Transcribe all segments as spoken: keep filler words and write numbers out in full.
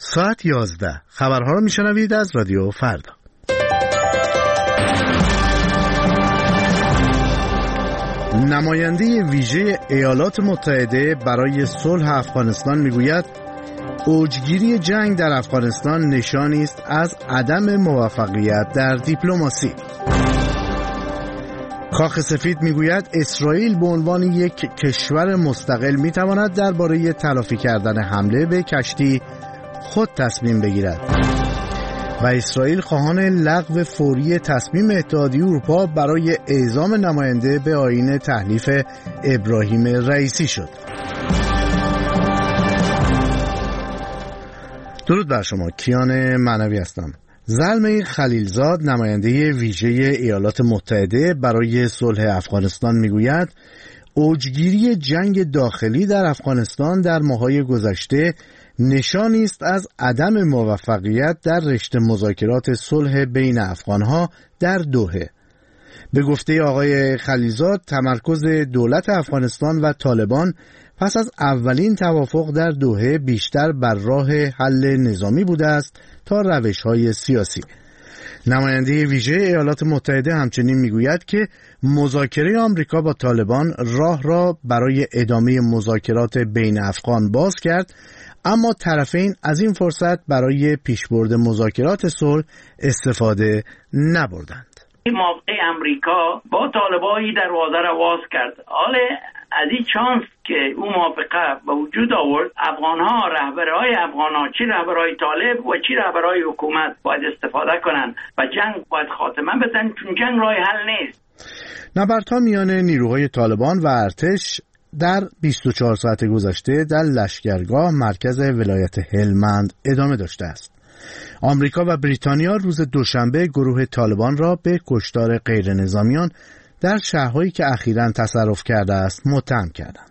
ساعت یازده خبرها رو میشنوید از رادیو فردا. نماینده ویژه ایالات متحده برای صلح افغانستان میگوید اوجگیری جنگ در افغانستان نشانی است از عدم موفقیت در دیپلماسی. کاخ سفید میگوید اسرائیل به عنوان یک کشور مستقل میتواند درباره تلافی کردن حمله به کشتی خود تصمیم بگیرد و اسرائیل خواهان لغو فوری تصمیم اتحادیه اروپا برای اعزام نماینده به آیین تحلیف ابراهیم رئیسی شد. درود بر شما، کیان معنوی هستم. زلمه خلیلزاد نماینده ویژه ایالات متحده برای صلح افغانستان میگوید اوجگیری جنگ داخلی در افغانستان در ماه‌های گذشته نشانی است از عدم موفقیت در رشته مذاکرات صلح بین افغانها در دوحه. به گفته آقای خلیلزاد تمرکز دولت افغانستان و طالبان پس از اولین توافق در دوحه بیشتر بر راه حل نظامی بوده است تا روش‌های سیاسی. نماینده ویژه ایالات متحده همچنین میگوید که مذاکره آمریکا با طالبان راه را برای ادامه مذاکرات بین افغان باز کرد، اما طرفین از این فرصت برای پیشبرد مذاکرات صلح استفاده نبردند. این موقع امریکا با طالبانی دروازه را باز کرد. حالا از این چانس که اون موافقه به وجود آورد، افغانها، رهبرهای افغانها، چی رهبرهای طالب و چی رهبرهای حکومت باید استفاده کنند و جنگ باید خاتمه بدن، چون جنگ راه حل نیست. نبردها میان نیروهای طالبان و ارتش در بیست و چهار ساعت گذشته در لشکرگاه مرکز ولایت هلمند ادامه داشته است. آمریکا و بریتانیا روز دوشنبه گروه طالبان را به کشتار غیر نظامیان در شهرهایی که اخیراً تصرف کرده است متهم کردند.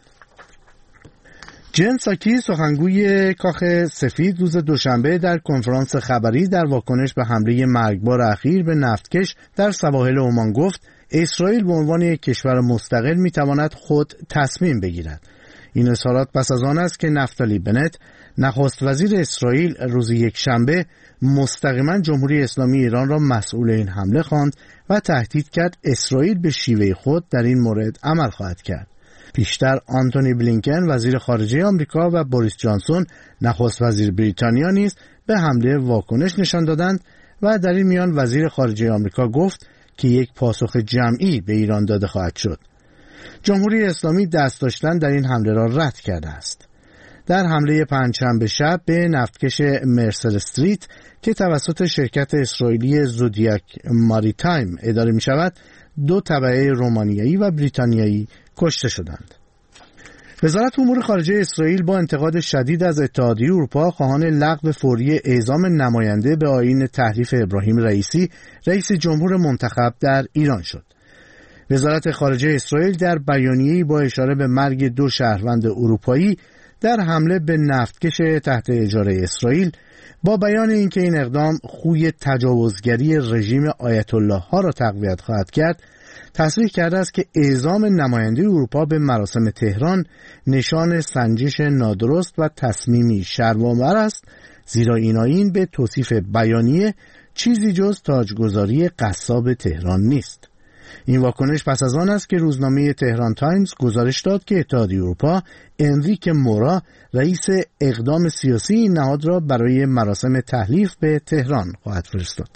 جن ساکی سخنگوی کاخ سفید روز دوشنبه در کنفرانس خبری در واکنش به حمله مرگبار اخیر به نفتکش در سواحل عمان گفت اسرائیل به عنوان یک کشور مستقل میتواند خود تصمیم بگیرد. این اظهارات پس از آن است که نفتالی بنت نخست وزیر اسرائیل روز یک شنبه مستقیما جمهوری اسلامی ایران را مسئول این حمله خواند و تهدید کرد اسرائیل به شیوه خود در این مورد عمل خواهد کرد. پیشتر آنتونی بلینکن وزیر خارجه آمریکا و بوریس جانسون نخست وزیر بریتانیا نیز به حمله واکنش نشان دادند و در این میان وزیر خارجه آمریکا گفت که یک پاسخ جمعی به ایران داده خواهد شد. جمهوری اسلامی دست داشتن در این حمله را رد کرده است. در حمله پنجشنبه شب به نفتکش مرسل استریت که توسط شرکت اسرائیلی زودیاک ماریتایم اداره می شود، دو تبعه رومانیایی و بریتانیایی کشته شدند. وزارت امور خارجه اسرائیل با انتقاد شدید از اتحادیه اروپا خواهان لغو فوری اعزام نماینده به آیین تحلیف ابراهیم رئیسی رئیس جمهور منتخب در ایران شد. وزارت خارجه اسرائیل در بیانیه‌ای با اشاره به مرگ دو شهروند اروپایی در حمله به نفتکش تحت اجاره اسرائیل با بیان اینکه این اقدام خوی تجاوزگری رژیم آیت الله ها را تقویت خواهد کرد، تصریح کرده است که اعزام نماینده اروپا به مراسم تهران نشان سنجش نادرست و تصمیمی شرم‌آور است، زیرا این آیین به توصیف بیانیه چیزی جز تاجگذاری قصاب تهران نیست. این واکنش پس از آن است که روزنامه تهران تایمز گزارش داد که اتحادیه اروپا انریک مورا رئیس اقدام سیاسی این نهاد را برای مراسم تحلیف به تهران خواهد فرستاد.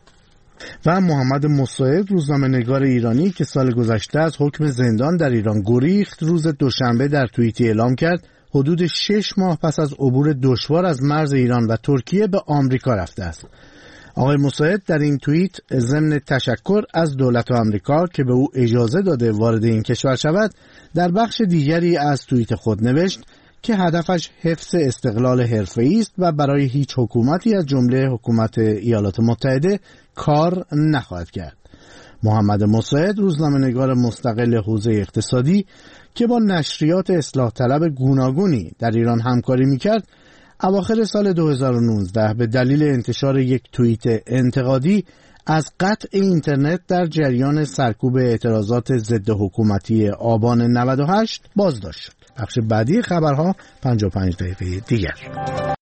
و محمد مساعد روزنامه‌نگار ایرانی که سال گذشته از حکم زندان در ایران گریخت روز دوشنبه در توییتی اعلام کرد حدود شش ماه پس از عبور دشوار از مرز ایران و ترکیه به آمریکا رفته است. آقای مساعد در این توییت ضمن تشکر از دولت آمریکا که به او اجازه داده وارد این کشور شود، در بخش دیگری از توییت خود نوشت که هدفش حفظ استقلال حرفه‌ای است و برای هیچ حکومتی از جمله حکومت ایالات متحده کار نخواهد کرد. محمد مساعد روزنامه‌نگار مستقل حوزه اقتصادی که با نشریات اصلاح طلب گوناگونی در ایران همکاری می‌کرد، اواخر سال دو هزار و نوزده به دلیل انتشار یک توییت انتقادی از قطع اینترنت در جریان سرکوب اعتراضات ضد حکومتی آبان نود و هشت بازداشت شد. بخش بعدی خبرها پنجاه و پنج دقیقه دیگر.